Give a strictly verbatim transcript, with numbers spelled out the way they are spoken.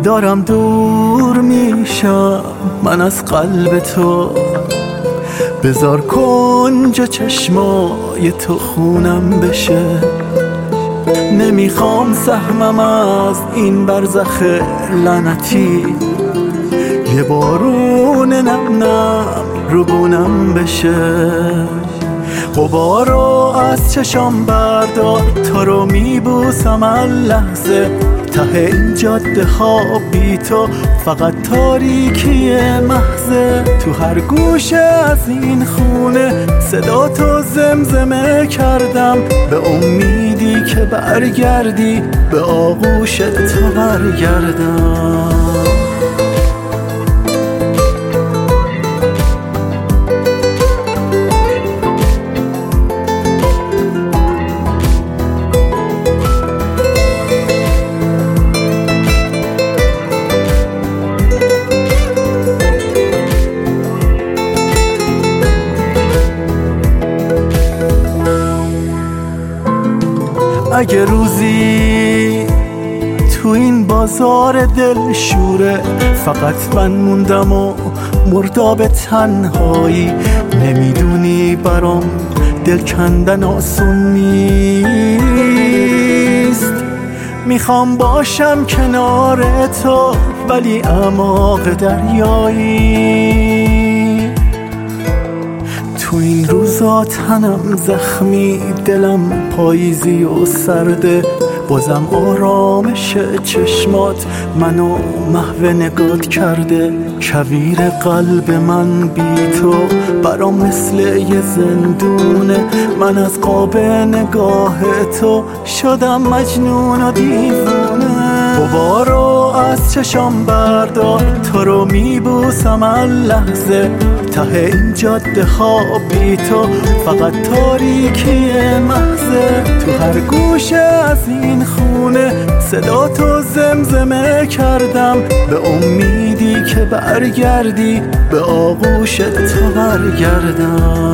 دارم دور میشم من از قلب تو، بذار کنج چشمای تو خونم بشه. نمیخوام سهمم از این برزخ لعنتی، یه بارون نم نم رو گونم بشه. غبارو از چشام بردار، تو رو میبوسم هر لحظه. ته این جاده ها بی تو فقط تاریکی محضه. تو هر گوشه از این خونه صدا تو زمزمه کردم، به امیدی که برگردی به آغوش تو برگردم. اگه روزی تو این بازار دل شوره فقط من موندم و مرداب تنهایی، نمیدونی برام دل کندن آسون نیست. میخوام باشم کنار تو ولی اعماق دریایی. تو این روزا تنم زخمی، دلم پاییزی و سرده، بازم آرامش چشمات منو محو نگات کرده. کویر قلب من بی تو برام مثل یه زندونه، من از قاب نگاه تو شدم مجنون و دیوونه. غبارو از چشام بردار، تو رو میبوسم هر لحظه. ته این جاده ها بی تو فقط تاریکی محضه. تو هر گوشه از این خونه صدا تو زمزمه کردم، به امیدی که برگردی به آغوش تو برگردم.